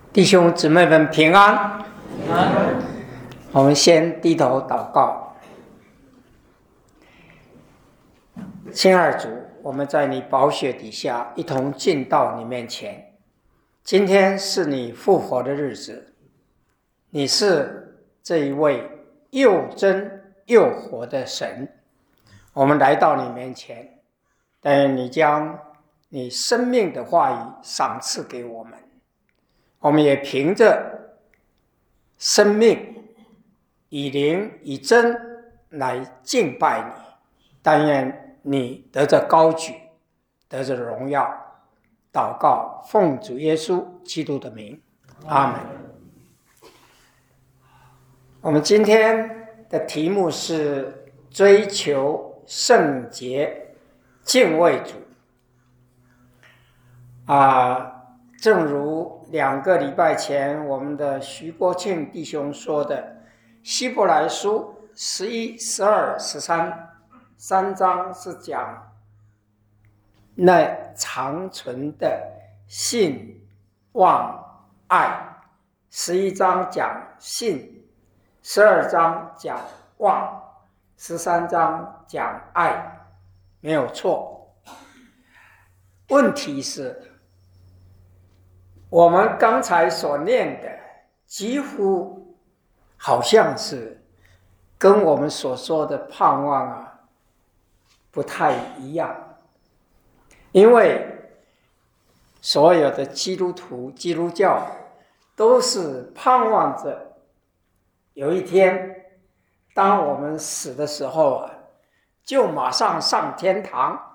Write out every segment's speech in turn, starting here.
弟兄姊妹们平安。 平安。 我们先低头祷告。亲爱的主，我们在你宝血底下一同进到你面前。今天是你复活的日子，你是这一位又真又活的神。我们来到你面前，但愿你将你生命的话语赏赐给我们，我们也凭着生命以灵以真来敬拜你。但愿你得着高举，得着荣耀。祷告奉主耶稣基督的名，阿们。我们今天的题目是追求圣洁，敬畏主。正如2个礼拜前我们的徐国庆弟兄说的，希伯来书11、12、13章是讲那长存的信望爱，11章讲信，12章讲望，13章讲爱，没有错。问题是我们刚才所念的几乎好像是跟我们所说的盼望不太一样。因为所有的基督徒、基督教都是盼望着有一天当我们死的时候就马上上天堂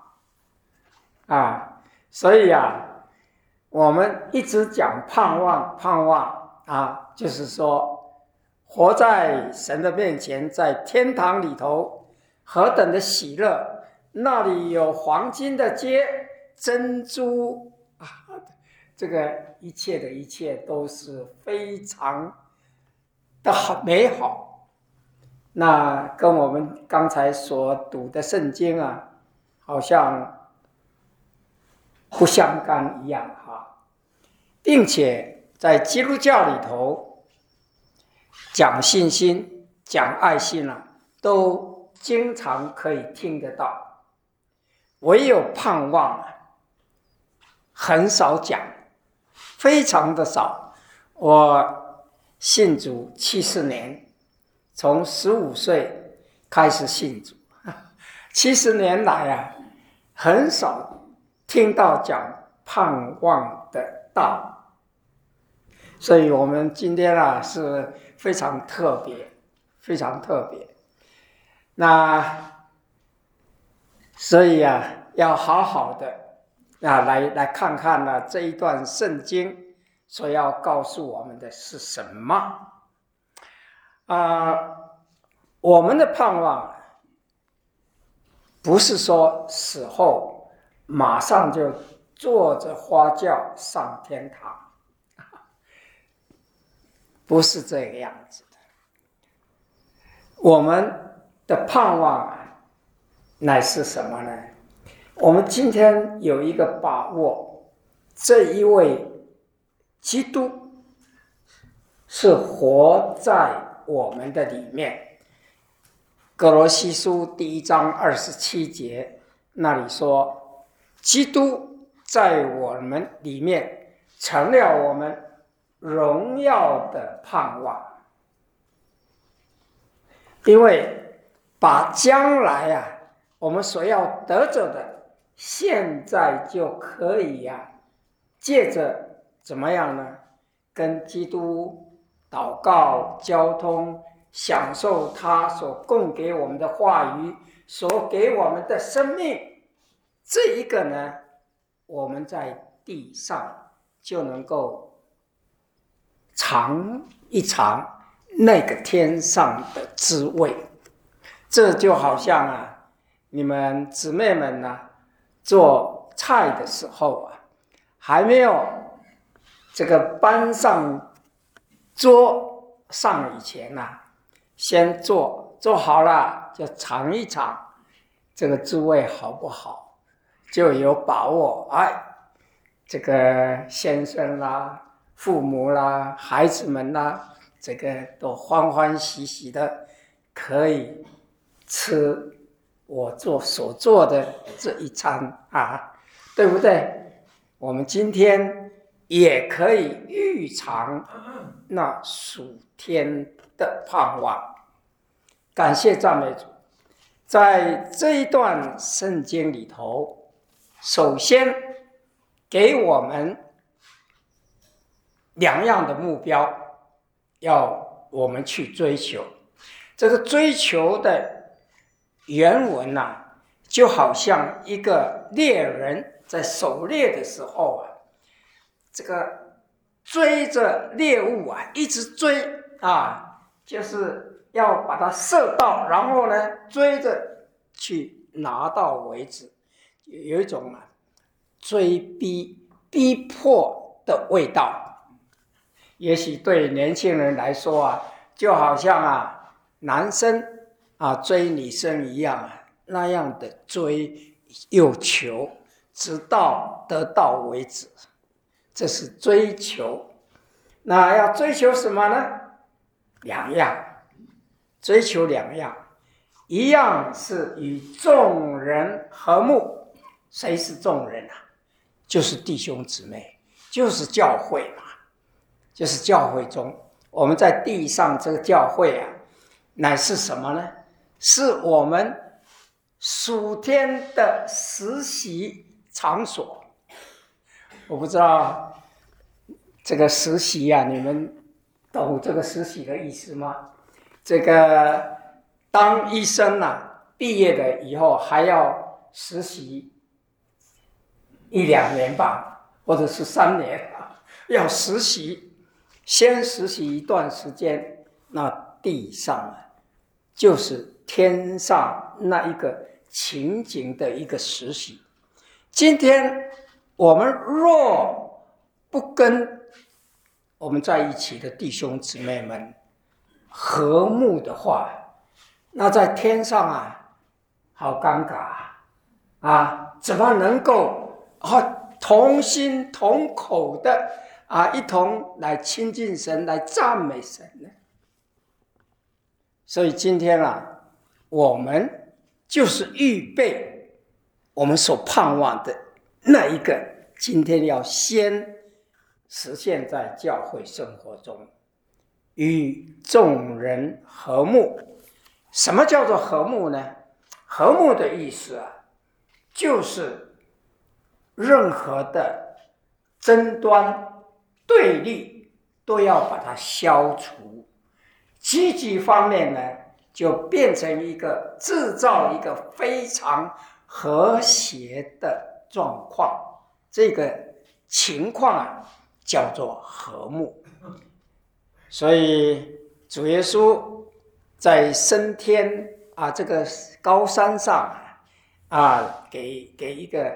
所以我们一直讲盼望就是说活在神的面前，在天堂里头何等的喜乐，那里有黄金的街，珍珠这个一切的一切都是非常的美好。那跟我们刚才所读的圣经好像不相干一样并且在基督教里头讲信心、讲爱心都经常可以听得到。唯有盼望很少讲，非常的少。我信主70年，从15岁开始信主，70年来很少听到讲盼望的道。所以我们今天是非常特别，非常特别。所以要好好的来看看这一段圣经所要告诉我们的是什么。我们的盼望不是说死后马上就坐着花轿上天堂，不是这个样子的。我们的盼望乃是什么呢？我们今天有一个把握，这一位基督是活在我们的里面。歌罗西书1章27节那里说，基督在我们里面成了我们荣耀的盼望。因为把将来我们所要得着的，现在就可以借着怎么样呢？跟基督祷告交通，享受他所供给我们的话语，所给我们的生命。这一个呢，我们在地上就能够尝一尝那个天上的滋味。这就好像你们姊妹们做菜的时候还没有这个搬上桌上以前先做好了就尝一尝这个滋味好不好，就有把握。这个先生父母啦、孩子们啦，这个都欢欢喜喜的可以吃我所做的这一餐啊，对不对？我们今天也可以预尝那属天的盼望。感谢赞美主，在这一段圣经里头，首先给我们两样的目标，要我们去追求。这个追求的原文就好像一个猎人在狩猎的时候这个追着猎物一直追就是要把它射到，然后呢追着去拿到为止，有一种逼迫的味道。也许对年轻人来说就好像男生追女生一样那样的追又求，直到得到为止，这是追求。那要追求什么呢？两样，追求两样，一样是与众人和睦。谁是众人就是弟兄姊妹，就是教会嘛，就是教会中，我们在地上这个教会乃是什么呢？是我们属天的实习场所。我不知道这个实习你们懂这个实习的意思吗？这个当医生毕业了以后还要实习1-2年吧，或者是3年要实习，先实习一段时间，那地上就是天上那一个情景的一个实习。今天我们若不跟我们在一起的弟兄姊妹们和睦的话，那在天上好尴尬怎么能够同心同口的一同来亲近神，来赞美神呢？所以今天我们就是预备我们所盼望的那一个，今天要先实现在教会生活中，与众人和睦。什么叫做和睦呢？和睦的意思就是任何的争端对立都要把它消除。积极方面呢，就变成制造一个非常和谐的状况，这个情况叫做和睦。所以主耶稣在升天这个高山上给一个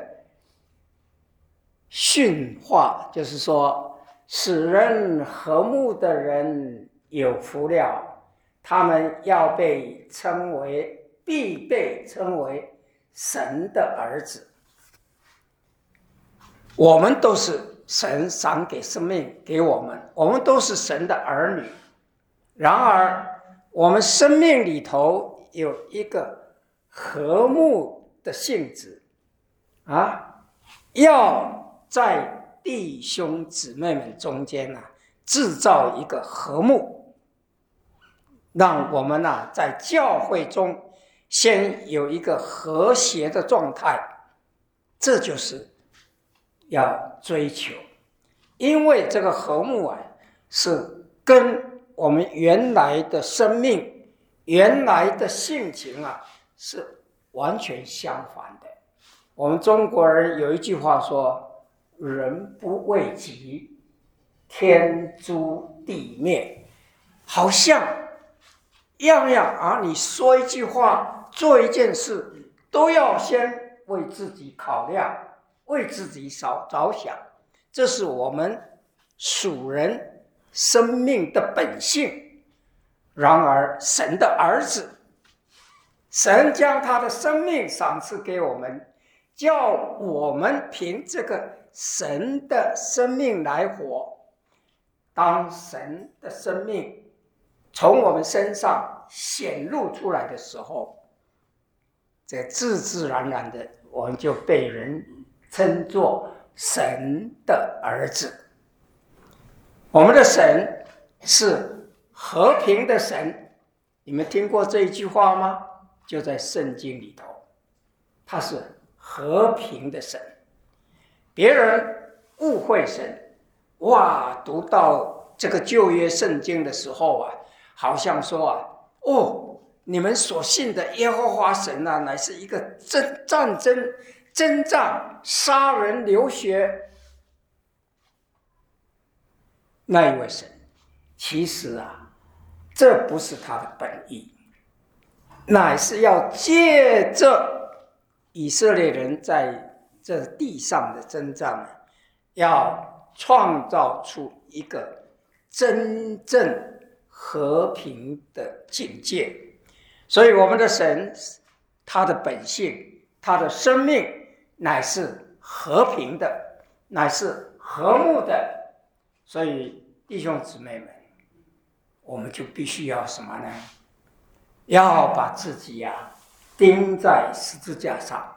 训话，就是说使人和睦的人有福了，他们必被称为神的儿子。我们都是神赏给生命给我们，我们都是神的儿女。然而我们生命里头有一个和睦的性质要在弟兄姊妹们中间制造一个和睦，让我们在教会中先有一个和谐的状态，这就是要追求。因为这个和睦是跟我们原来的生命、原来的性情是完全相反的。我们中国人有一句话说，人不为己，天诛地灭。好像样样你说一句话，做一件事，都要先为自己考量，为自己着想，这是我们属人生命的本性。然而神的儿子，神将他的生命赏赐给我们，叫我们凭这个神的生命来活。 当神的生命从我们身上显露出来的时候，这自自然然的，我们就被人称作神的儿子。我们的神是和平的神，你们听过这一句话吗？就在圣经里头，他是和平的神。别人误会神，哇，读到这个旧约圣经的时候啊，好像说啊，你们所信的耶和华神啊，乃是一个战争、征战、杀人、流血那一位神。其实啊，这不是他的本意，乃是要借着以色列人在这地上的征战，要创造出一个真正和平的境界。所以我们的神，他的本性，他的生命乃是和平的，乃是和睦的。所以弟兄姊妹们，我们就必须要什么呢？要把自己钉在十字架上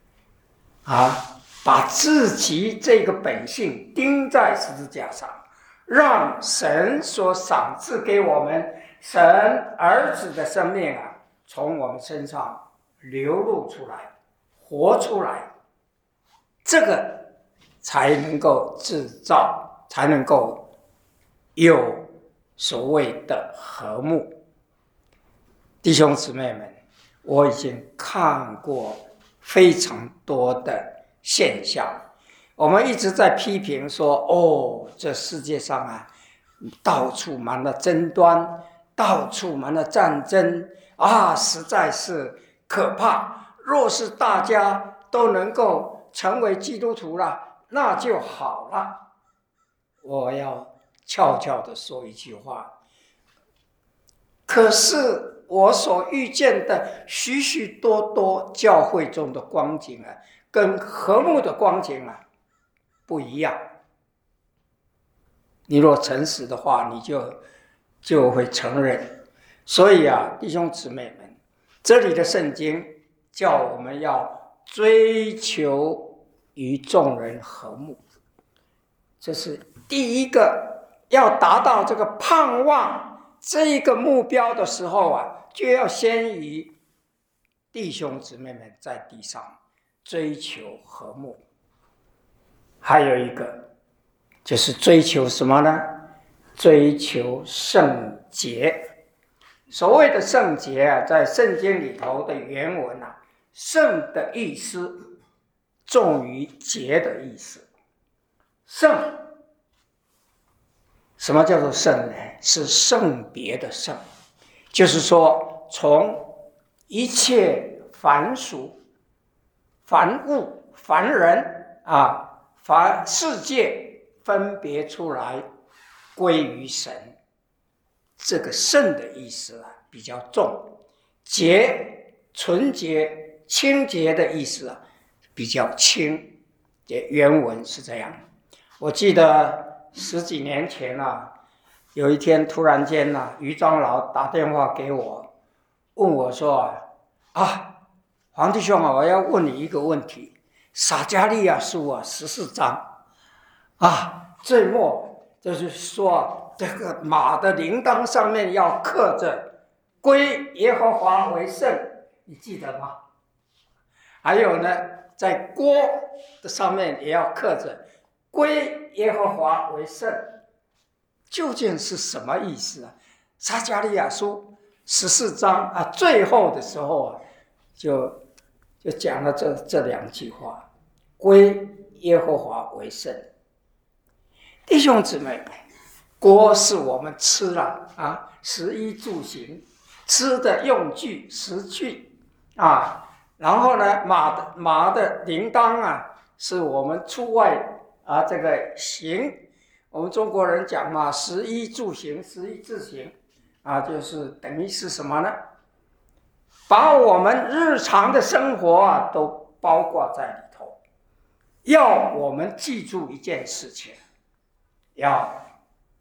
把自己这个本性钉在十字架上，让神所赏赐给我们神儿子的生命从我们身上流露出来，活出来，这个才能够制造，才能够有所谓的和睦。弟兄姊妹们，我已经看过非常多的现象，我们一直在批评说，这世界上到处满了争端，到处满了战争实在是可怕。若是大家都能够成为基督徒了，那就好了。我要悄悄地说一句话，可是我所遇见的许许多多教会中的光景跟和睦的光景不一样。你若诚实的话，你就会承认。所以弟兄姊妹们，这里的圣经叫我们要追求与众人和睦，这是第一个。要达到这个盼望这一个目标的时候就要先与弟兄姊妹们在地上追求和睦。还有一个就是追求什么呢？追求圣洁。所谓的圣洁在圣经里头的原文圣的意思重于洁的意思。圣，什么叫做圣呢？是圣别的圣，就是说从一切凡俗、凡物、凡人凡世界分别出来归于神。这个圣的意思比较重，洁、纯洁、清洁的意思比较轻。原文是这样。我记得10几年前有一天突然间于长老打电话给我，问我说黄弟兄我要问你一个问题。撒迦利亚书14章最末就是说这个马的铃铛上面要刻着归耶和华为圣，你记得吗？还有呢，在锅的上面也要刻着归耶和华为圣，究竟是什么意思撒迦利亚书14章最后的时候就讲了这2句话，归耶和华为圣。弟兄姊妹，锅是我们吃了食衣住行吃的用具食具然后呢马的铃铛是我们出外这个行。我们中国人讲嘛，食衣住行，食衣住行就是等于是什么呢？把我们日常的生活都包括在里头。要我们记住一件事情，要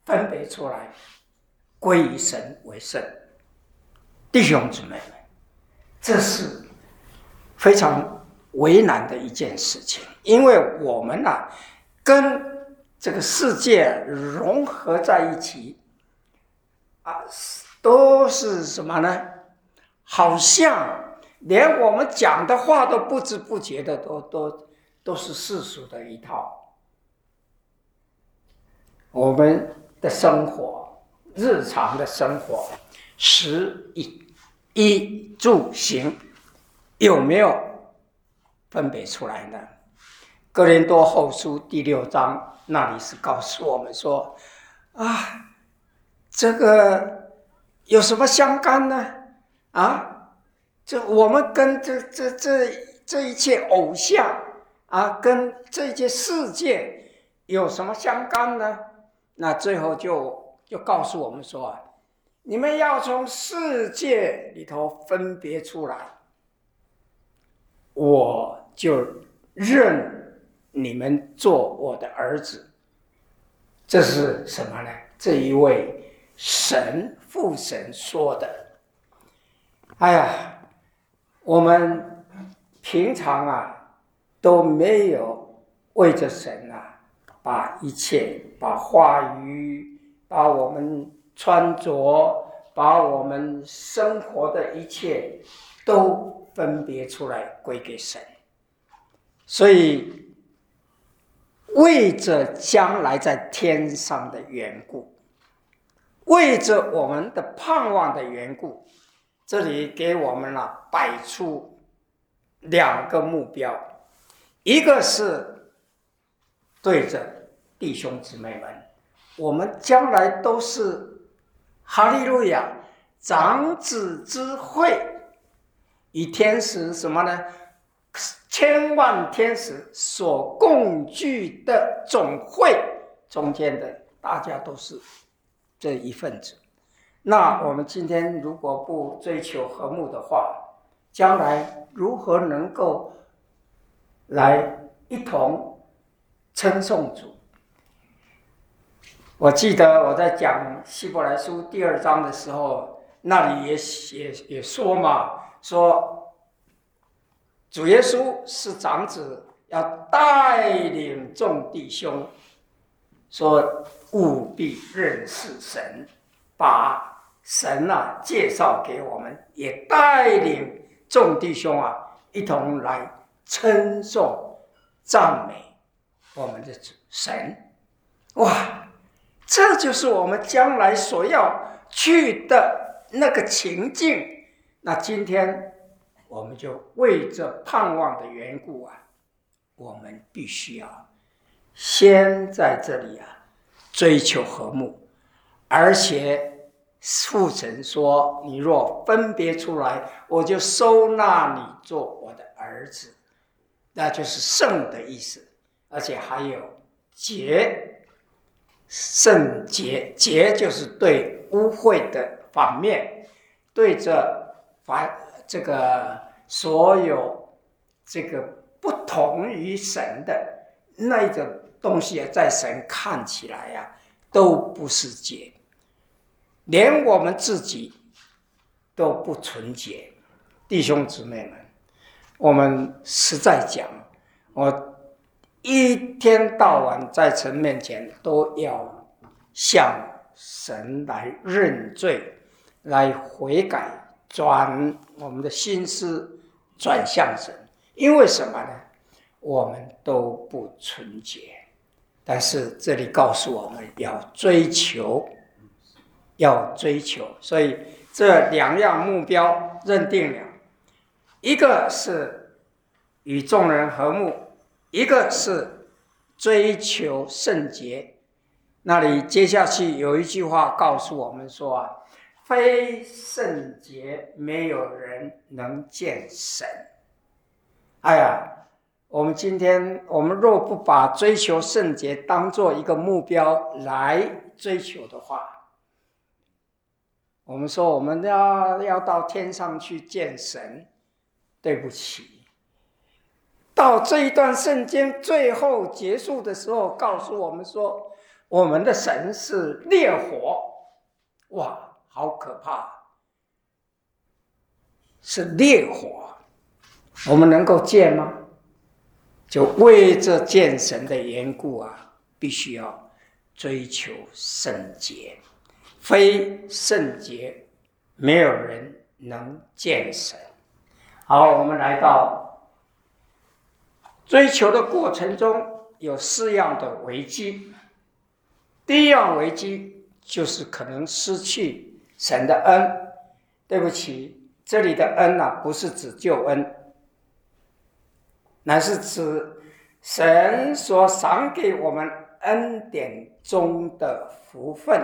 分别出来，归于神为圣。弟兄姊妹们，这是非常为难的一件事情，因为我们跟这个世界融合在一起都是什么呢？好像连我们讲的话都不知不觉的都是世俗的一套。我们的生活，日常的生活，食衣住行，有没有分别出来呢？哥林多后书第6章那里是告诉我们说这个有什么相干呢？这我们跟这一切偶像跟这一切世界有什么相干呢？那最后就告诉我们说你们要从世界里头分别出来，我就认你们做我的儿子。这是什么呢？这一位父神说的。我们平常都没有为着神把一切，把话语，把我们穿着，把我们生活的一切都分别出来归给神。所以为着将来在天上的缘故，为着我们的盼望的缘故，这里给我们摆出2个目标，一个是对着弟兄姊妹们，我们将来都是哈利路亚长子之会，与天使什么呢？千万天使所共聚的总会中间的，大家都是这一份子。那我们今天如果不追求和睦的话，将来如何能够来一同称颂主？我记得我在讲希伯来书第2章的时候，那里也说嘛，说主耶稣是长子，要带领众弟兄，说务必认识神，把神介绍给我们，也带领众弟兄一同来称颂赞美我们的主神。这就是我们将来所要去的那个情境。那今天我们就为着盼望的缘故我们必须要先在这里追求和睦，而且父神说，你若分别出来，我就收纳你做我的儿子，那就是圣的意思。而且还有洁，圣洁，洁就是对污秽的反面，对着这个所有这个不同于神的那一个东西在神看起来都不是洁，连我们自己都不纯洁。弟兄姊妹们，我们实在讲，我一天到晚在神面前都要向神来认罪，来悔改，转我们的心思转向神。因为什么呢？我们都不纯洁，但是这里告诉我们要追求，所以这2样目标认定了，一个是与众人和睦，一个是追求圣洁。那里接下去有一句话告诉我们说非圣洁没有人能见神。我们今天我们若不把追求圣洁当作一个目标来追求的话，我们说我们要到天上去见神，对不起，到这一段圣经最后结束的时候告诉我们说， 我们的神是烈火，哇，好可怕！是烈火，我们能够见吗？就为这见神的缘故啊，必须要追求圣洁，非圣洁，没有人能见神。好，我们来到追求的过程中，有4样的危机。第一样危机就是可能失去神的恩。对不起，这里的恩啊，不是指救恩，乃是指神所赏给我们恩典中的福分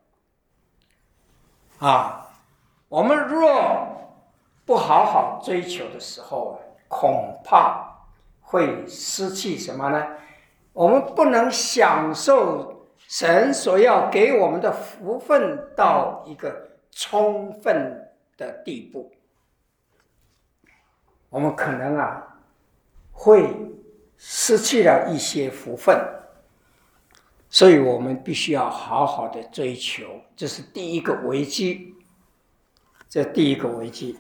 啊。我们若不好好追求的时候，恐怕会失去什么呢？我们不能享受神所要给我们的福分到一个充分的地步，我们可能会失去了一些福分，所以我们必须要好好的追求，这是第一个危机。这第一个危机，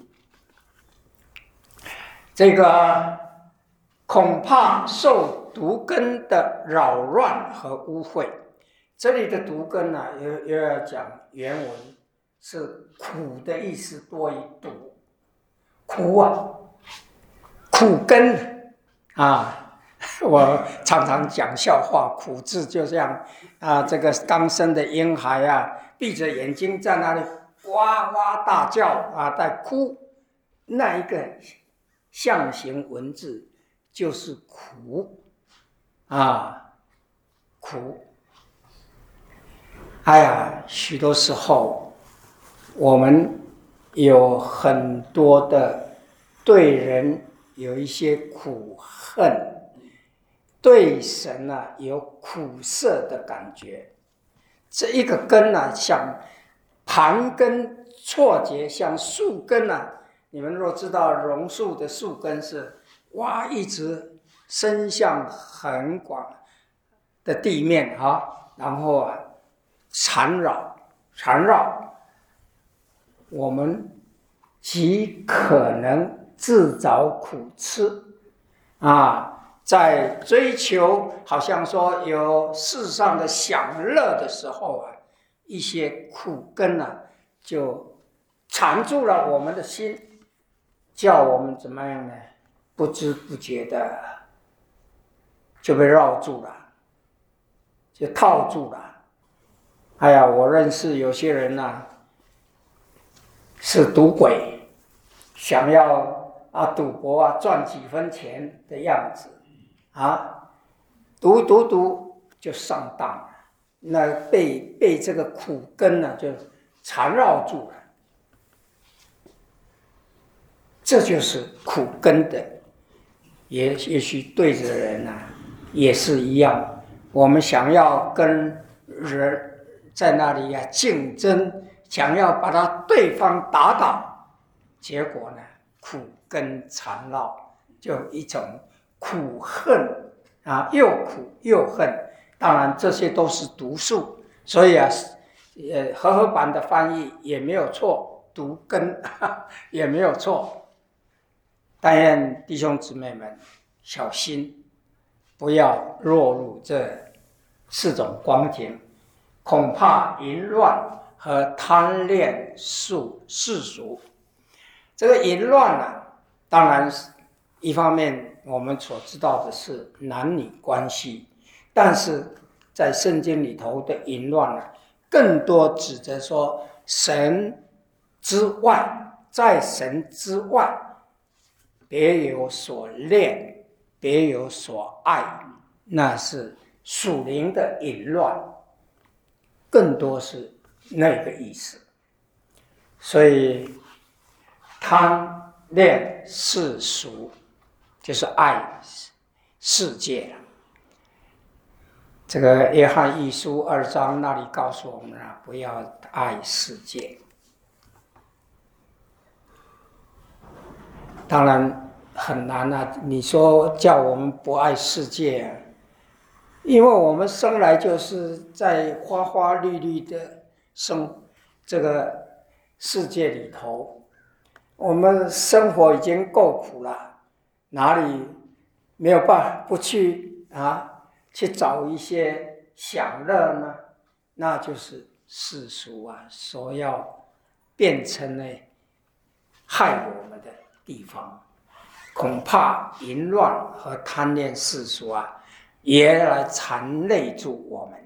这个恐怕受毒根的扰乱和污秽。这里的毒根呢，又要讲原文是苦的意思多于毒，苦啊，苦根啊。我常常讲笑话，苦字就像这个刚生的婴孩啊，闭着眼睛在那里哇哇大叫啊，在哭，那一个象形文字就是苦啊，苦。哎呀，许多时候我们有很多的对人有一些苦恨，对神有苦涩的感觉。这一个根像盘根错节，像树根你们若知道榕树的树根是一直伸向很广的地面然后缠绕我们，极可能自找苦吃在追求好像说有世上的享乐的时候一些苦根就缠住了我们的心，叫我们怎么样呢？不知不觉的就被绕住了，就套住了。哎呀，我认识有些人是赌鬼，想要赌博赚几分钱的样子赌就上当了，那被这个苦根就缠绕住了。这就是苦根的，也许对着人也是一样。我们想要跟人在那里竞争，想要把对方打倒，结果苦根缠绕，就一种苦恨又苦又恨。当然这些都是毒素，所以和合版的翻译也没有错，毒根也没有错。但愿弟兄姊妹们小心，不要落入这4种光景，恐怕淫乱和贪恋世俗。这个淫乱当然一方面我们所知道的是男女关系，但是在圣经里头的淫乱更多指着说神之外，在神之外别有所恋，别有所爱，那是属灵的淫乱，更多是那个意思。所以贪恋世俗就是爱世界了。这个约翰一书2章那里告诉我们不要爱世界。当然很难你说叫我们不爱世界因为我们生来就是在花花绿绿的这个世界里头，我们生活已经够苦了，哪里没有办法不去去找一些享乐呢？那就是世俗所要变成呢害我们的地方。恐怕淫乱和贪恋世俗也来缠累住我们。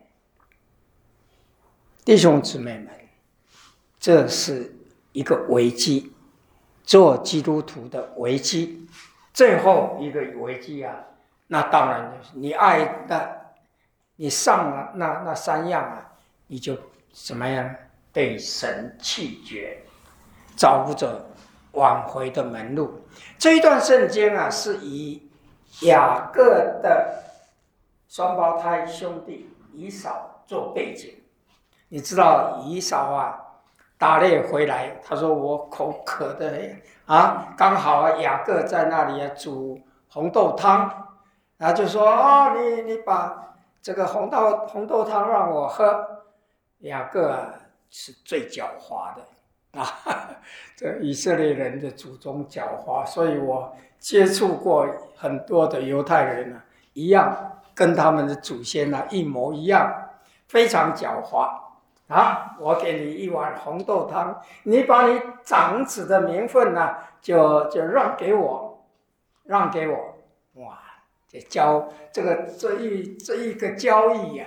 弟兄姊妹们，这是一个危机，做基督徒的危机。最后一个危机那当然就是你爱你上了那三样你就怎么样被神弃绝，找不着挽回的门路。这一段圣经是以雅各的双胞胎兄弟以扫做背景。你知道以扫打猎回来，他说我口渴的刚好雅各在那里煮红豆汤，然后就说你把这个红豆汤让我喝。雅各是最狡猾的这以色列人的祖宗狡猾，所以我接触过很多的犹太人一样，跟他们的祖先一模一样，非常狡猾我给你一碗红豆汤，你把你长子的名分就让给我，哇！这一个交易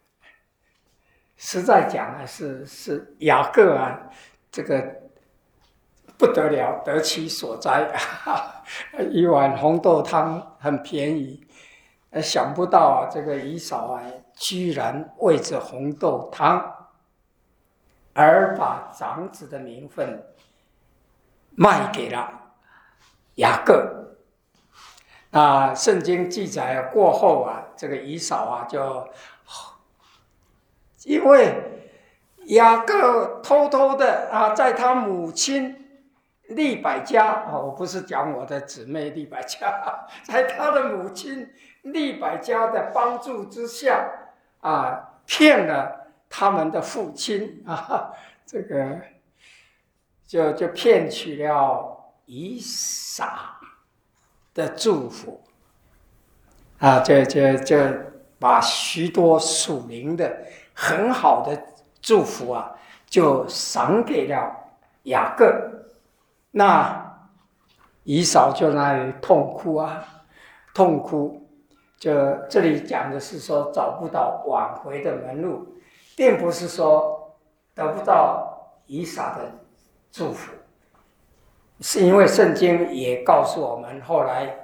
实在讲是雅各这个不得了，得其所哉一碗红豆汤很便宜，想不到这个以扫居然为这红豆汤而把长子的名分卖给了雅各。圣经记载过后这个以扫就因为雅各偷偷的在他母亲利百加我不是讲我的姊妹利百加，在他的母亲利百加的帮助之下骗了他们的父亲这个就骗取了以撒的祝福就把许多属灵的很好的祝福就赏给了雅各。那以扫就那里痛哭，就这里讲的是说找不到挽回的门路，并不是说得不到以撒的祝福，是因为圣经也告诉我们，后来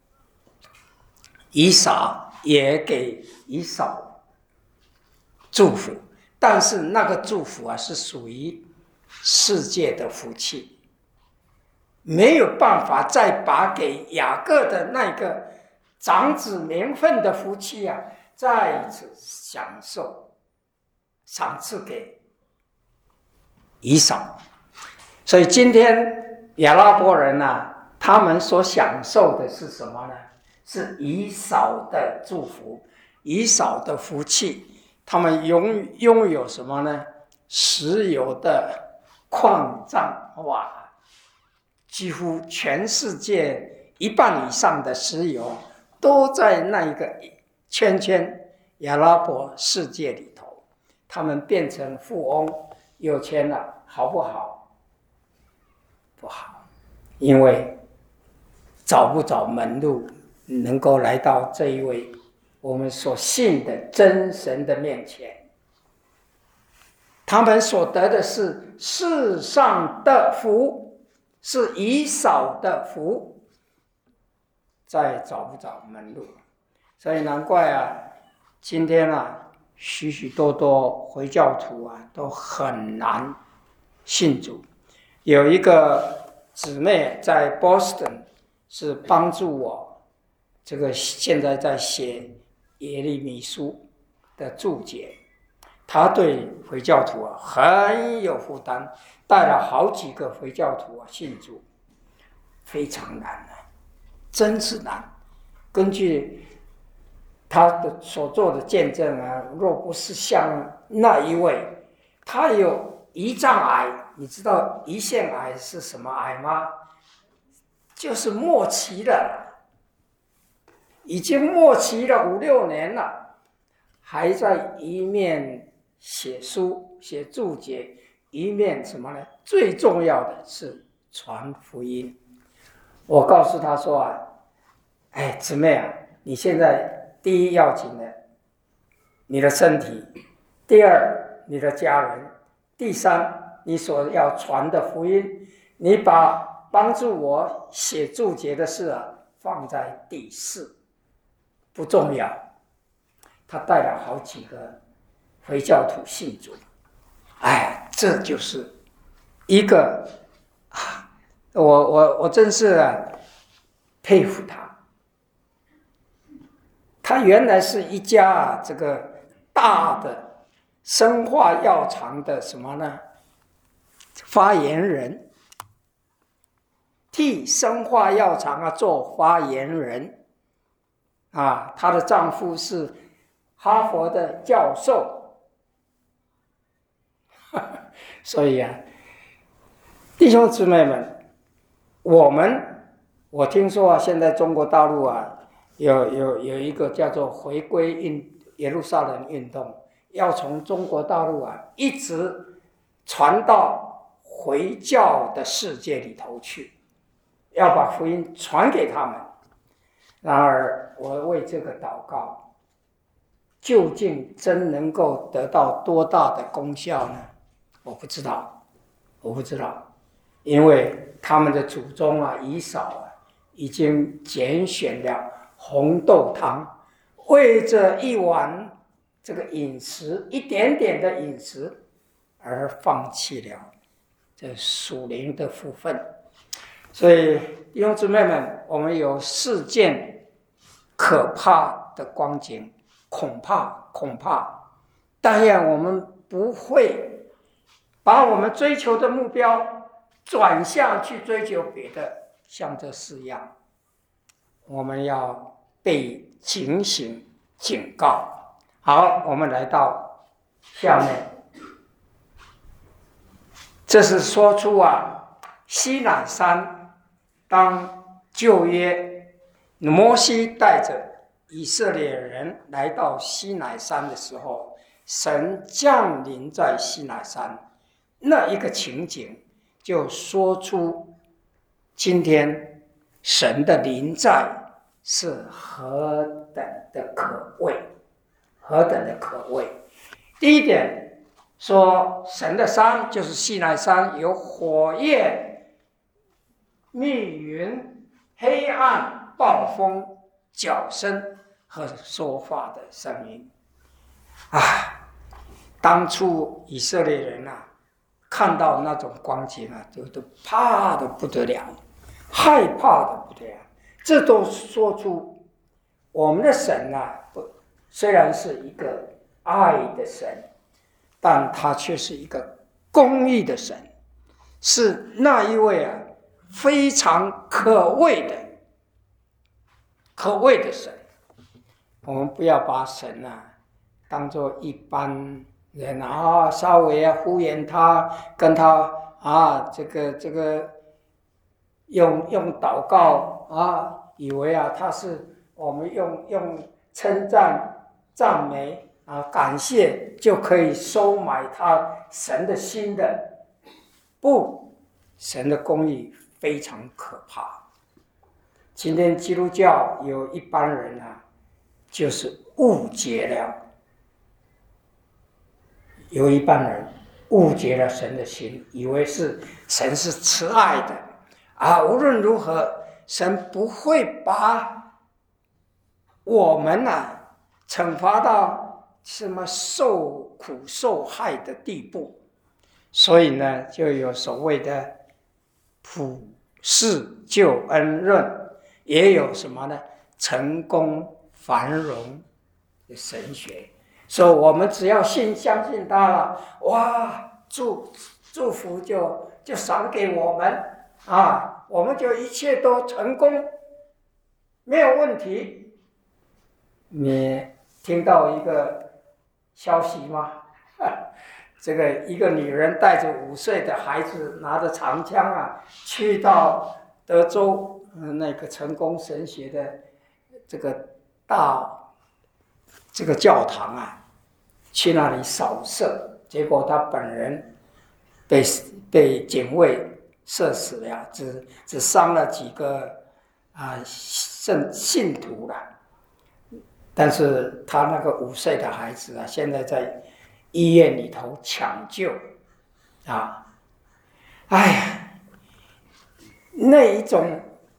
以撒也给以扫祝福，但是那个祝福是属于世界的福气，没有办法再把给雅各的那个长子名分的福气再一次享赐给以扫。所以今天亚拉伯人他们所享受的是什么呢？是以扫的祝福，以扫的福气。他们拥有什么呢？石油的矿藏，几乎全世界一半以上的石油都在那一个圈亚拉伯世界里头。他们变成富翁有钱了，好不好？不好，因为找不着门路能够来到这一位我们所信的真神的面前。他们所得的是世上的福，是以扫的福，再找不着门路。所以难怪今天许许多多回教徒都很难信主。有一个姊妹在 Boston 是帮助我，这个现在在写耶利米书的注解，他对回教徒很有负担，带了好几个回教徒信主，非常难真是难。根据他的所做的见证啊，若不是像那一位，他有胰脏癌，你知道胰腺癌是什么癌吗？就是末期的，已经末期了5、6年了，还在一面写书写注解，一面什么呢？最重要的是传福音。我告诉他说啊，哎，姊妹啊，你现在第一要紧的，你的身体；第二，你的家人；第三，你所要传的福音。你把帮助我写注解的事啊放在第4，不重要。他带了好几个回教徒信主，哎，这就是一个啊，我真是佩服他。他原来是一家这个大的生化药厂的什么呢？发言人，替生化药厂做发言人啊。她的丈夫是哈佛的教授，所以弟兄姊妹们，我听说现在中国大陆有一个叫做回归耶路撒冷运动，要从中国大陆一直传到回教的世界里头去，要把福音传给他们。然而我为这个祷告，究竟真能够得到多大的功效呢？我不知道，因为他们的祖宗以扫已经拣选了红豆汤，为这一碗这个饮食，一点点的饮食，而放弃了这属灵的福分。所以弟兄姊妹们，我们有4件可怕的光景，恐怕，但愿我们不会把我们追求的目标转向去追求别的，像这4样，我们要被警醒警告。好，我们来到下面，这是说出西乃山，当旧约摩西带着以色列人来到西乃山的时候，神降临在西乃山那一个情景，就说出今天神的临在是何等的可贵，何等的可贵。第一点说，神的山就是西乃山，有火焰、密云、黑暗、暴风、角声和说话的声音。当初以色列人看到那种光景都怕得不得了，害怕得不得了。这都说出我们的神虽然是一个爱的神，但他却是一个公义的神，是那一位非常可畏的神。我们不要把神当作一般人稍微敷衍他，跟他这个用祷告以为他是我们用称赞赞美感谢就可以收买他神的心的。不，神的公义非常可怕。今天基督教有一般人就是误解了，有一般人误解了神的心，以为神是慈爱的无论如何神不会把我们惩罚到什么受苦受害的地步。所以呢，就有所谓的普世救恩论，也有什么呢？成功繁荣的神学。所以我们只要相信他了，祝福就赏给我们我们就一切都成功，没有问题。 你听到一个消息吗？这个一个女人带着5岁的孩子，拿着长枪啊，去到德州那个成功神学的这个这个教堂啊，去那里扫射，结果他本人被警卫射死了，只伤了几个信徒了。但是他那个5岁的孩子啊，现在在医院里头抢救啊！哎呀，那一种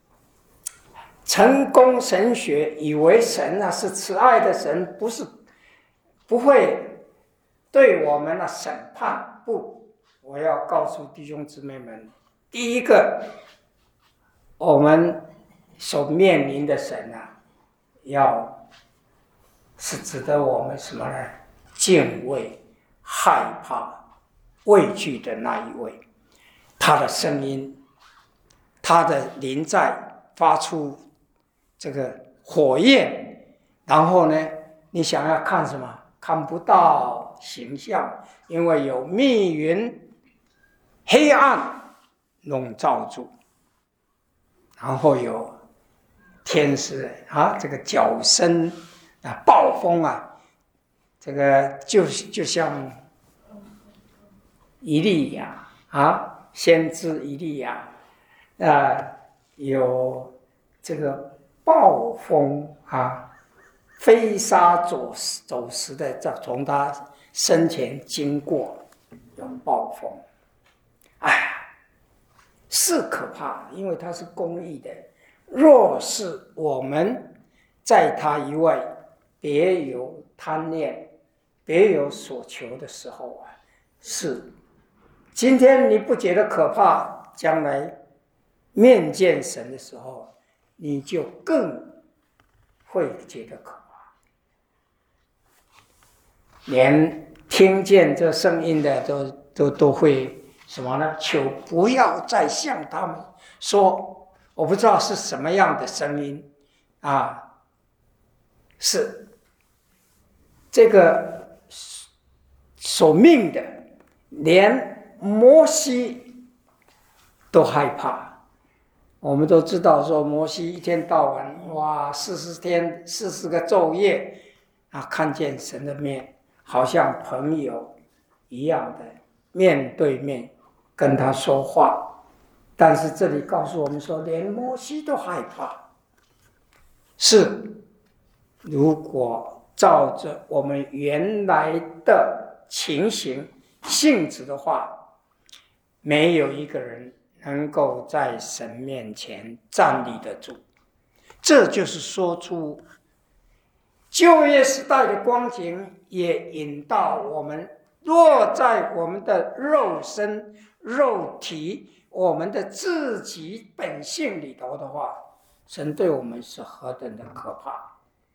成功神学，以为神啊是慈爱的神，不会对我们的审判。不，我要告诉弟兄姊妹们，第一个，我们所面临的神啊，是值得我们什么呢？敬畏、害怕、畏惧的那一位。他的声音，他的灵在发出这个火焰，然后呢，你想要看什么？看不到形象，因为有密云、黑暗笼罩住，然后有天使这个角声暴风啊，这个就像以利亚先知以利亚有这个暴风飞沙走石的从他身前经过，有暴风。哎呀，是可怕，因为他是公义的。若是我们在他以外别有贪念，别有所求的时候是今天你不觉得可怕，将来面见神的时候，你就更会觉得可怕。连听见这声音的都会什么呢？求不要再向他们说，我不知道是什么样的声音是这个所命的，连摩西都害怕。我们都知道说，摩西一天到晚40天40个昼夜看见神的面，好像朋友一样的面对面跟他说话。但是这里告诉我们说，连摩西都害怕。是，如果照着我们原来的情形性质的话，没有一个人能够在神面前站立得住。这就是说出旧约时代的光景，也引到我们，若在我们的肉身、肉体、我们的自己本性里头的话，神对我们是何等的可怕。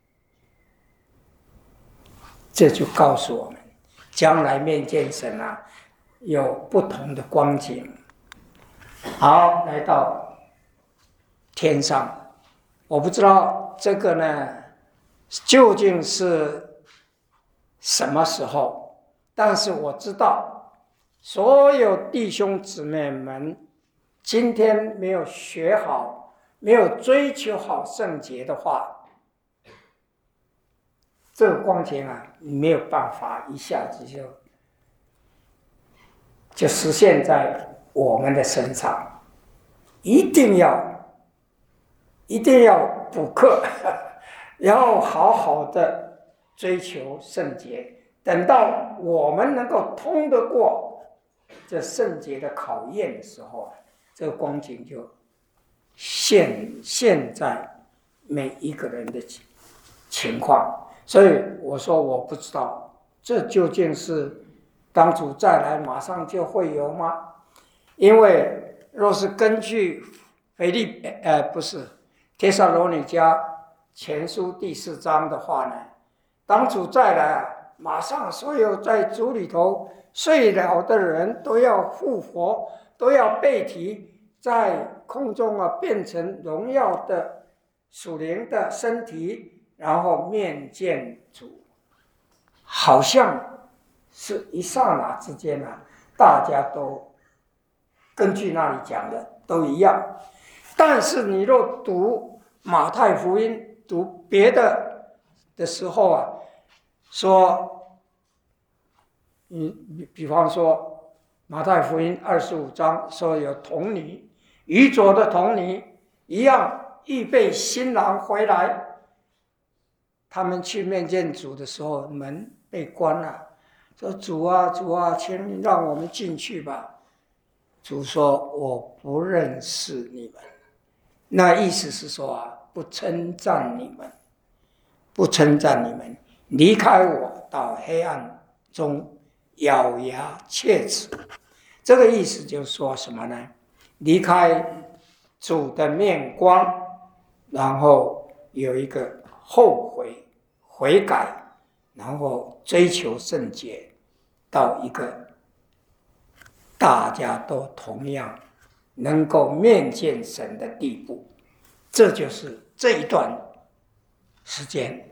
这就告诉我们，将来面见神有不同的光景。好，来到天上，我不知道这个呢究竟是什么时候，但是我知道所有弟兄姊妹们今天没有学好，没有追求好圣洁的话，这个光景没有办法一下子就实现在我们的身上。一定要补课，要好好的追求圣洁。等到我们能够通得过这圣洁的考验的时候，这个光景就现在每一个人的情况。所以我说我不知道这究竟是当主再来马上就会有吗？因为若是根据帖撒罗尼迦前书第4章的话呢，当主再来马上所有在主里头睡了的人都要复活，都要被提，在空中变成荣耀的属灵的身体， 然后面见主，好像是一刹那之间啊，大家都根据那里讲的都一样。但是你若读马太福音，读别的时候啊，说比方说马太福音25章说有童女，愚拙的童女一样预备新郎回来，他们去面见主的时候，门被关了，说主啊主啊，请你让我们进去吧。主说我不认识你们，那意思是说啊，不称赞你们，不称赞你们，离开我到黑暗中咬牙切齿。这个意思就是说什么呢？离开主的面光，然后有一个后悔悔改，然后追求圣洁，到一个大家都同样能够面见神的地步。这就是这一段时间。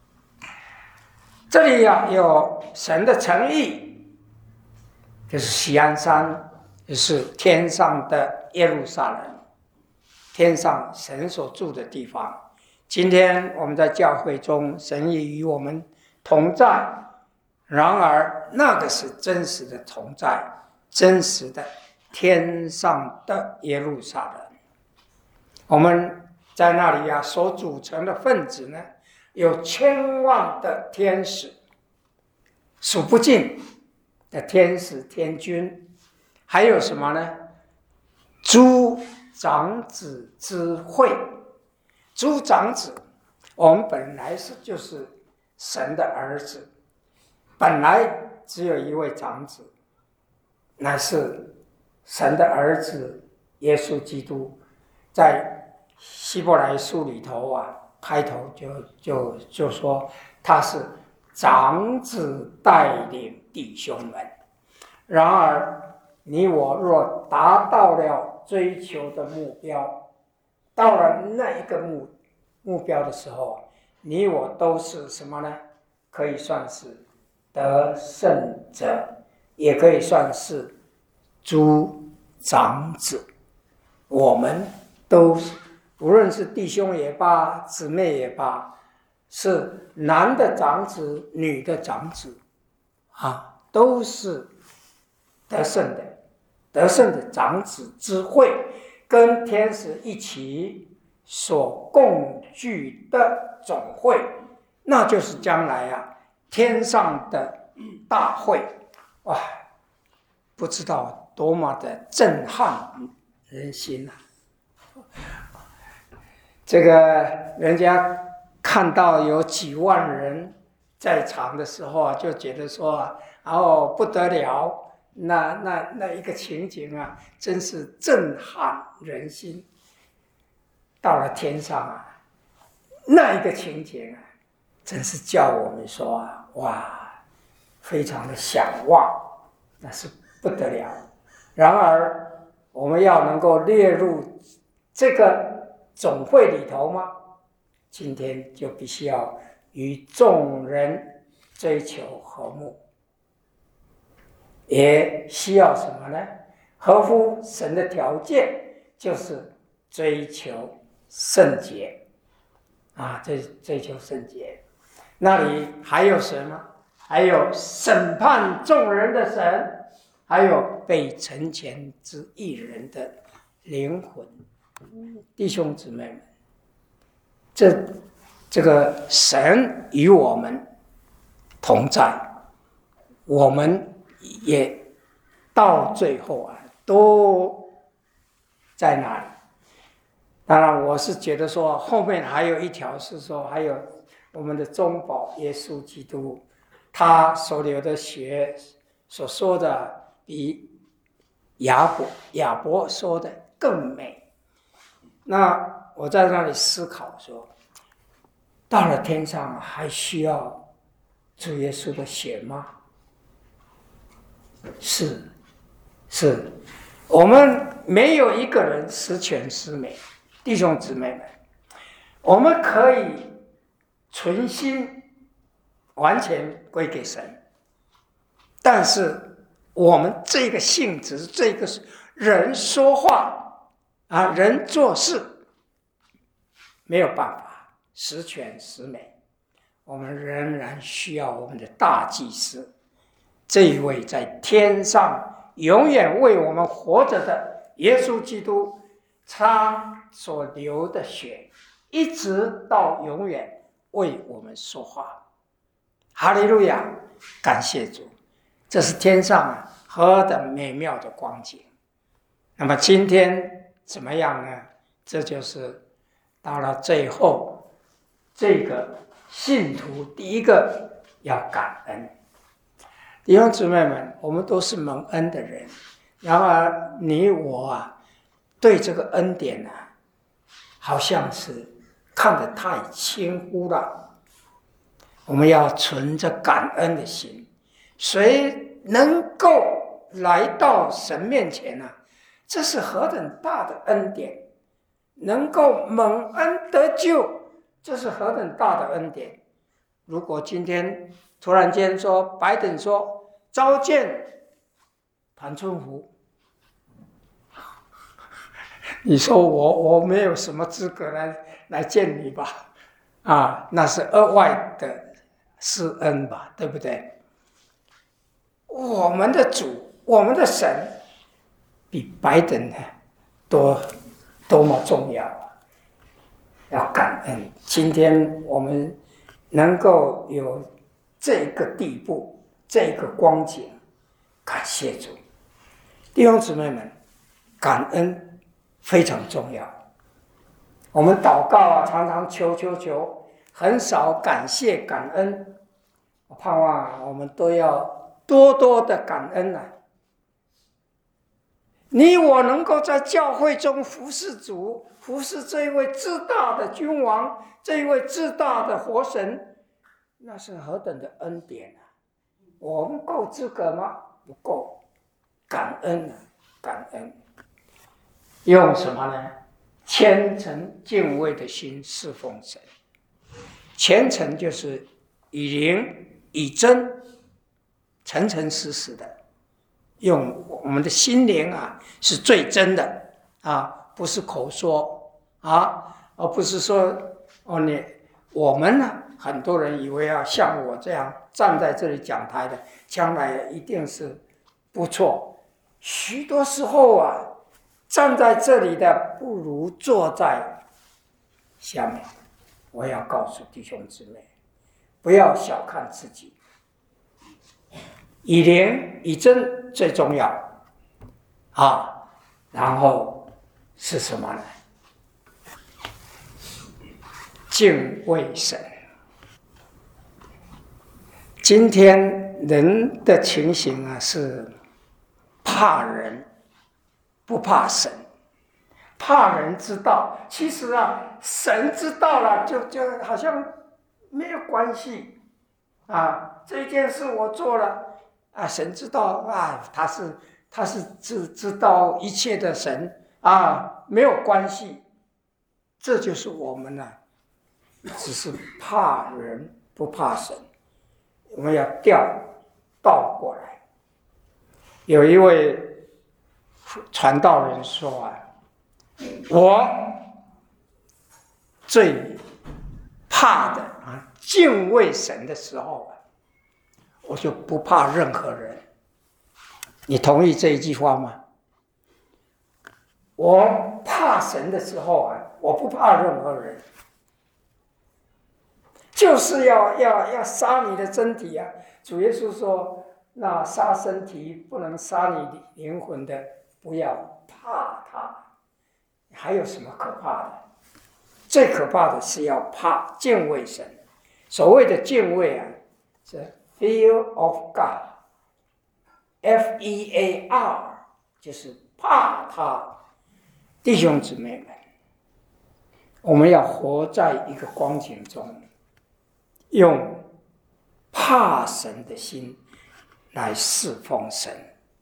这里有神的诚意，就是锡安山，就是天上的耶路撒冷，天上神所住的地方。今天我们在教会中，神也与我们同在，然而那个是真实的同在，真实的天上的耶路撒冷。我们在那里所组成的分子呢，有千万的天使，数不尽的天使天君，还有什么呢？诸长子之会。诸长子，我们本来就是神的儿子，本来只有一位长子，乃是神的儿子耶稣基督。在希伯来书里头开头就说他是长子带领弟兄们。然而你我若达到了追求的目标，到了那一个目标的时候，你我都是什么呢？可以算是得胜者，也可以算是诸长子。我们都是，无论是弟兄也罢，姊妹也罢，是男的长子，女的长子都是得胜的长子之会，跟天使一起所共聚的总会，那就是将来天上的大会。哇，不知道多么的震撼人心这个人家看到有几万人在场的时候就觉得说不得了，那一个情景真是震撼人心。到了天上那一个情景真是叫我们说哇，非常的向往，那是不得了。然而我们要能够列入这个总会里头吗？今天就必须要与众人追求和睦，也需要什么呢？合乎神的条件，就是追求圣洁追求圣洁。那里还有什么？还有审判众人的神，还有被成全之一人的灵魂。弟兄姊妹们，这个神与我们同在，我们也到最后都在那里。当然我是觉得说后面还有一条是说，还有我们的中保耶稣基督，他所流的血所说的比亚伯说的更美。那我在那里思考说，到了天上还需要主耶稣的血吗？是，我们没有一个人十全十美。弟兄姊妹们，我们可以存心完全归给神，但是我们这个性质，这个人说话人做事没有办法十全十美，我们仍然需要我们的大祭司，这一位在天上永远为我们活着的耶稣基督，他所流的血一直到永远为我们说话。哈利路亚，感谢主，这是天上何等美妙的光景。那么今天怎么样呢？这就是到了最后，这个信徒第一个要感恩。弟兄姊妹们，我们都是蒙恩的人，然而你我对这个恩典好像是看得太轻忽了。我们要存着感恩的心，谁能够来到神面前这是何等大的恩典，能够蒙恩得救，这是何等大的恩典。如果今天突然间说拜登说召见谭春福，你说我没有什么资格来见你吧？那是额外的施恩吧，对不对？我们的主，我们的神比拜登多么重要要感恩。今天我们能够有这个地步，这个光景，感谢主。弟兄姊妹们，感恩非常重要。我们祷告常常求，很少感谢感恩。我盼望我们都要多多的感恩你我能够在教会中服侍主，服侍这一位至大的君王，这一位至大的活神，那是何等的恩典我们够资格吗？不够。感恩感恩。用什么呢？虔诚敬畏的心侍奉神。虔诚就是以灵以真，诚诚实实的，用我们的心灵是最真的不是口说而不是说我们很多人以为像我这样站在这里讲台的，将来一定是不错。许多时候站在这里的不如坐在下面。我要告诉弟兄姊妹，不要小看自己，以灵以真最重要然后是什么呢？敬畏神。今天人的情形是怕人不怕神，怕人知道，其实神知道了就好像没有关系这件事我做了神知道他是知道一切的神没有关系。这就是我们只是怕人不怕神。我们要倒过来。有一位传道人说我最怕的敬畏神的时候我就不怕任何人。你同意这一句话吗？我怕神的时候我不怕任何人，就是要杀你的身体主耶稣说，那杀身体不能杀你灵魂的，不要怕他。还有什么可怕的？最可怕的是要怕敬畏神。所谓的敬畏是 fear of God， F-E-A-R， 就是怕他。弟兄姊妹们，我们要活在一个光景中，用怕神的心来侍奉神。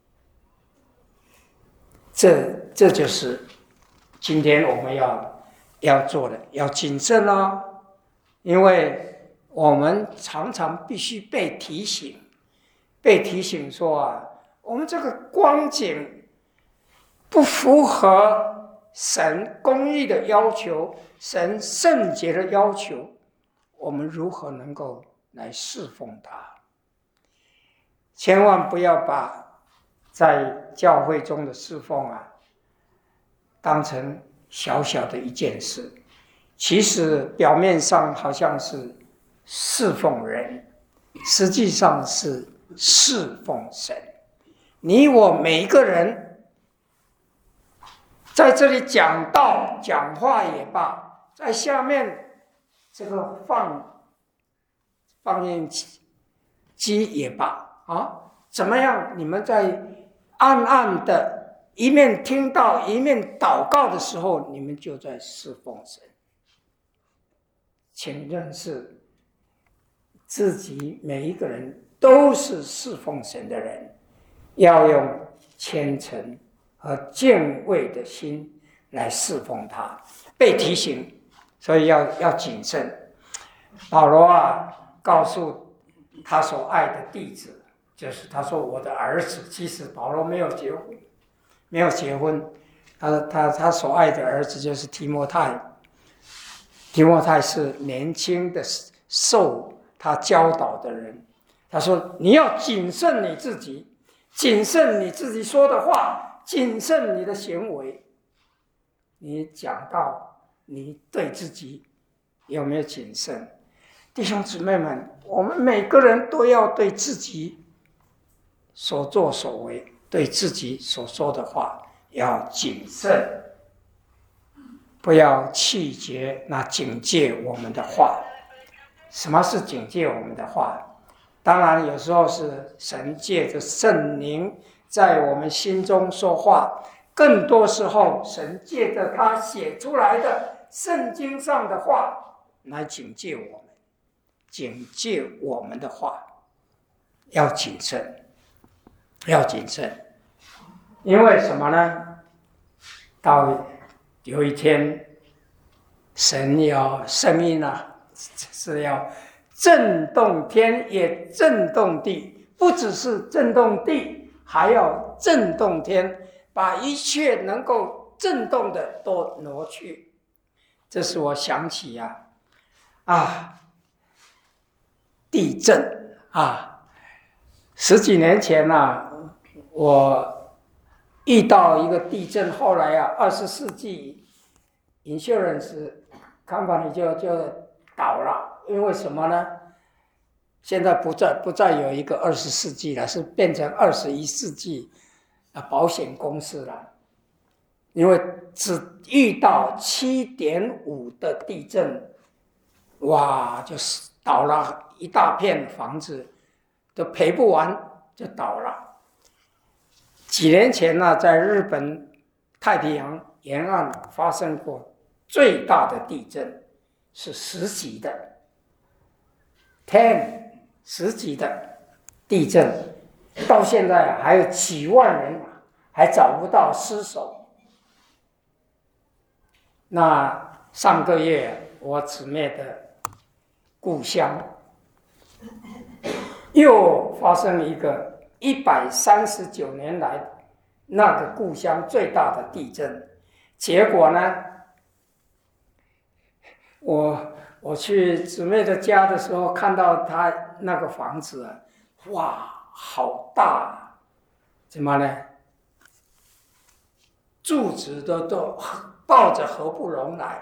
这就是今天我们要做的，要谨慎因为我们常常必须被提醒说啊，我们这个光景不符合神公义的要求，神圣洁的要求，我们如何能够来侍奉他？千万不要把在教会中的侍奉啊，当成小小的一件事，其实表面上好像是侍奉人，实际上是侍奉神。你我每一个人在这里讲道讲话也罢，在下面这个放映机也罢啊，怎么样？你们在暗暗的一面听到一面祷告的时候，你们就在侍奉神。请认识自己，每一个人都是侍奉神的人，要用虔诚和敬畏的心来侍奉他。被提醒，所以要谨慎。保罗啊，告诉他所爱的弟子，就是他说我的儿子。其实保罗没有结婚，他所爱的儿子就是提摩太。提摩太是年轻的受他教导的人。他说你要谨慎你自己，谨慎你自己说的话，谨慎你的行为。你讲到你对自己有没有谨慎？弟兄姊妹们，我们每个人都要对自己所作所为，对自己所说的话要谨慎，不要气绝那警戒我们的话。什么是警戒我们的话？当然有时候是神借着圣灵在我们心中说话，更多时候神借着他写出来的圣经上的话来警戒我们。警戒我们的话要谨慎，要谨慎。因为什么呢？到有一天神要声音啊，是要震动天也震动地，不只是震动地，还要震动天，把一切能够震动的都挪去。这是我想起地震10几年前我遇到一个地震，后来20世纪 insurance company 就倒了。因为什么呢？现在不再有一个20世纪了，是变成21世纪保险公司了。因为只遇到7.5的地震，哇，就是倒了一大片房子，都赔不完就倒了。几年前在日本太平洋沿岸发生过最大的地震，是10级的10级的地震，到现在还有几万人还找不到尸首。那上个月我姊妹的故乡又发生一个139年来那个故乡最大的地震。结果呢，我去姊妹的家的时候，看到她那个房子哇，好大！怎么呢？柱子都抱着合不拢来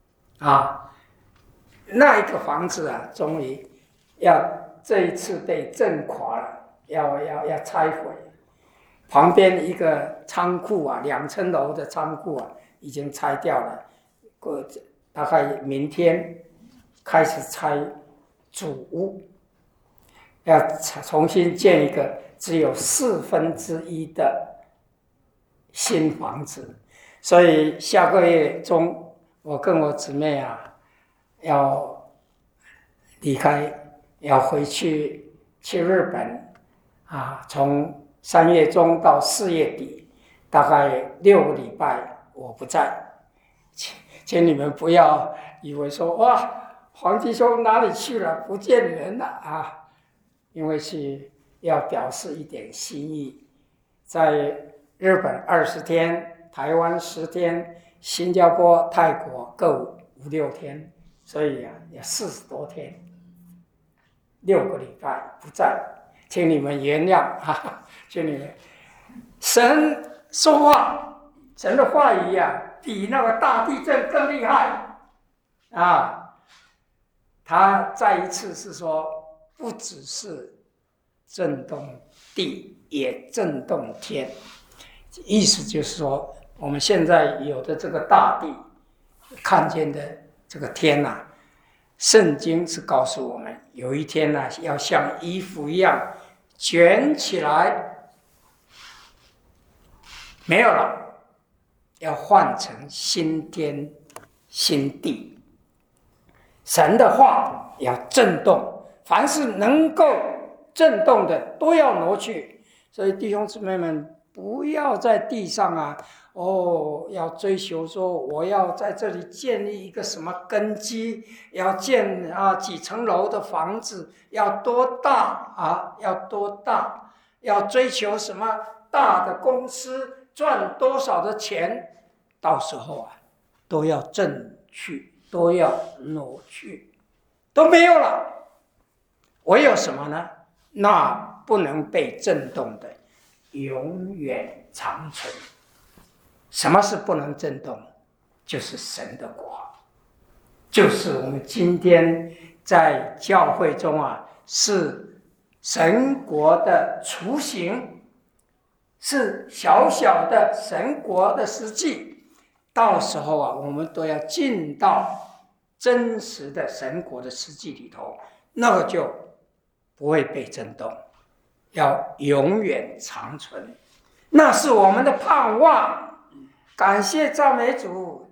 那一个房子终于这一次被震垮了，要拆毁。旁边一个仓库2层楼的仓库已经拆掉了，大概明天开始拆主屋，要重新建一个只有1/4的新房子。所以下个月中，我跟我姊妹要离开，要回去日本从3月中到4月底，大概6个礼拜我不在。请你们不要以为说哇， 皇帝说哪里去了？不见人了啊！因为是要表示一点心意，在日本20天，台湾10天，新加坡、泰国各5、6天，所以有40多天，6个礼拜不在，请你们原谅哈，请你们。神说话，神的话语比那个大地震更厉害啊！他再一次是说，不只是震动地，也震动天。意思就是说，我们现在有的这个大地，看见的这个天圣经是告诉我们，有一天要像衣服一样卷起来，没有了，要换成新天新地。神的话要震动，凡是能够震动的都要挪去。所以弟兄姊妹们，不要在地上要追求说我要在这里建立一个什么根基，要建几层楼的房子，要多大要多大，要追求什么大的公司，赚多少的钱，到时候都要震去，都要挪去，都没有了。唯有什么呢？那不能被震动的，永远长存。什么是不能震动？就是神的国，就是我们今天在教会中是神国的雏形，是小小的神国的实际。到时候我们都要进到真实的神国的实际里头，那个就不会被震动，要永远长存。那是我们的盼望。感谢赞美主，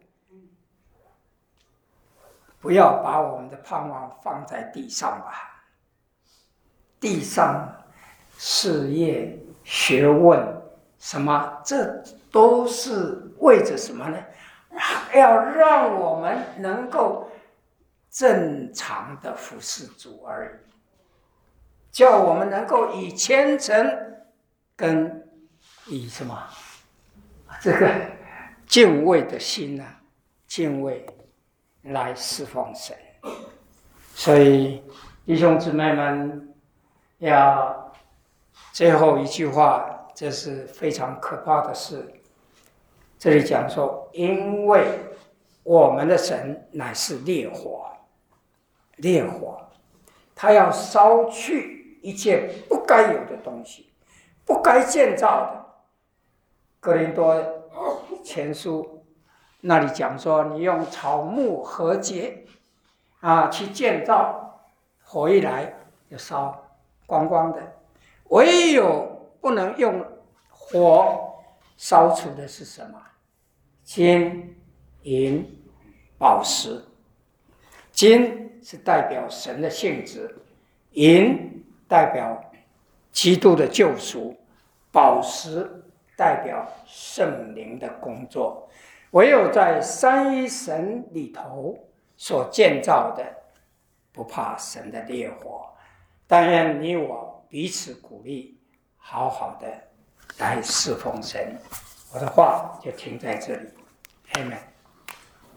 不要把我们的盼望放在地上吧。地上事业、学问什么，这都是为着什么呢？要让我们能够正常的服侍主而已，叫我们能够以虔诚跟以什么这个敬畏的心敬畏来侍奉神。所以弟兄姊妹们，要最后一句话，这是非常可怕的事。这里讲说，因为我们的神乃是烈火，烈火，他要烧去一切不该有的东西，不该建造的。哥林多前书那里讲说，你用草木禾秸去建造，火一来就烧光光的。唯有不能用火烧出的是什么？金、银、宝石。金是代表神的性质，银代表基督的救赎，宝石代表圣灵的工作。唯有在三一神里头所建造的，不怕神的烈火。但愿你我彼此鼓励，好好的来侍奉神。我的话就停在这里。Amen。